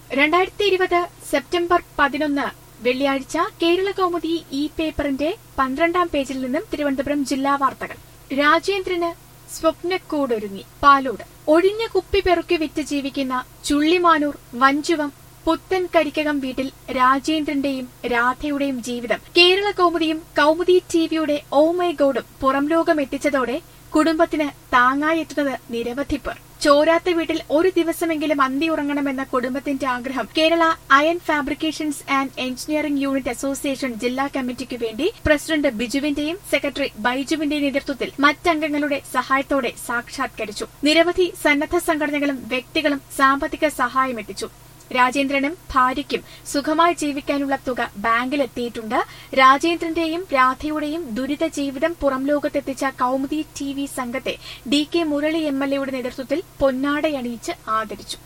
2020 September 11 വെള്ളിയാഴ്ച കേരളകൗമുദി ഈ പേപ്പറിന്റെ 12-ാം പേജിൽ നിന്നും തിരുവനന്തപുരം ജില്ലാ വാർത്തകൾ. രാജേന്ദ്രന് സ്വപ്നക്കൂടൊരുങ്ങി. പാലോട് ഒഴിഞ്ഞ കുപ്പി പെറുക്കി വിറ്റ് ജീവിക്കുന്ന ചുള്ളിമാനൂർ വഞ്ചുവം പുത്തൻകരിക്കകം വീട്ടിൽ രാജേന്ദ്രന്റെയും രാധയുടെയും ജീവിതം കേരളകൗമുദിയും കൗമുദി ടിവിയുടെ ഓ മൈ ഗോഡും പുറംലോകം എത്തിച്ചതോടെ കുടുംബത്തിന് താങ്ങായെത്തുന്നത് നിരവധി പേർ. ചോരാത്ത വീട്ടിൽ ഒരു ദിവസമെങ്കിലും അന്തി ഉറങ്ങണമെന്ന കുടുംബത്തിന്റെ ആഗ്രഹം Kerala iron fabrications and engineering unit association ജില്ലാ കമ്മിറ്റിക്ക് വേണ്ടി പ്രസിഡന്റ് ബിജുവിന്റെയും സെക്രട്ടറി ബൈജുവിന്റെയും നേതൃത്വത്തിൽ മറ്റംഗങ്ങളുടെ സഹായത്തോടെ സാക്ഷാത്കരിച്ചു. നിരവധി സന്നദ്ധ സംഘടനകളും വ്യക്തികളും സാമ്പത്തിക സഹായമെത്തിച്ചു. രാജേന്ദ്രനും ഭാര്യയ്ക്കും സുഖമായി ജീവിക്കാനുള്ള തുക ബാങ്കിലെത്തിയിട്ടുണ്ട്. രാജേന്ദ്രന്റെയും രാധയുടെയും ദുരിത ജീവിതം പുറംലോകത്തെത്തിച്ച കൗമുദി ടിവി സംഘത്തെ DK മുരളി MLA യുടെ നേതൃത്വത്തിൽ പൊന്നാടയണിയിച്ച് ആദരിച്ചു.